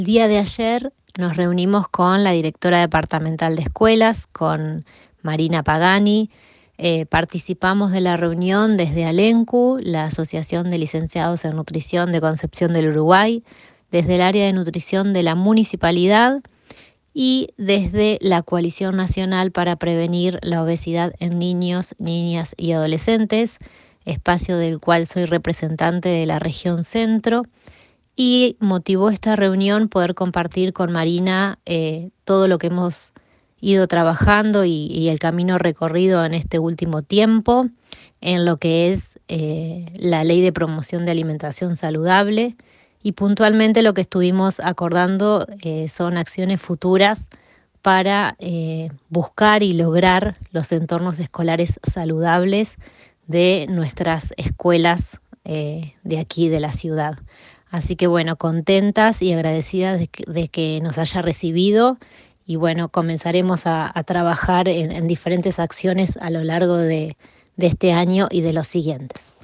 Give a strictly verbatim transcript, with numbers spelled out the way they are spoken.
El día de ayer nos reunimos con la directora departamental de escuelas, con Marina Pagani. Eh, participamos de la reunión desde ALENCU, la Asociación de Licenciados en Nutrición de Concepción del Uruguay, desde el área de nutrición de la municipalidad y desde la Coalición Nacional para Prevenir la Obesidad en Niños, Niñas y Adolescentes, espacio del cual soy representante de la región centro. Y motivó esta reunión poder compartir con Marina eh, todo lo que hemos ido trabajando y, y el camino recorrido en este último tiempo en lo que es eh, la Ley de Promoción de Alimentación Saludable, y puntualmente lo que estuvimos acordando eh, son acciones futuras para eh, buscar y lograr los entornos escolares saludables de nuestras escuelas eh, de aquí de la ciudad. Así que bueno, contentas y agradecidas de que, de que nos haya recibido, y bueno, comenzaremos a, a trabajar en, en diferentes acciones a lo largo de, de este año y de los siguientes.